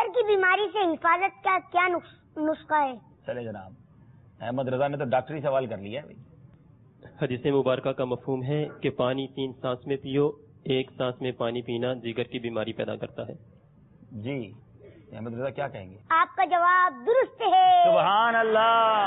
जिगर की बीमारी से हिफाजत का क्या नुस्खा है? चले जनाब, अहमद रजा ने तो डॉक्टरी सवाल कर लिया है। हदीस मुबारका का मफहूम है कि पानी 3 सांस में पियो, 1 सांस में पानी पीना जिगर की बीमारी पैदा करता है। जी, अहमद रजा क्या कहेंगे? आपका जवाब दुरुस्त है। सुभान अल्लाह।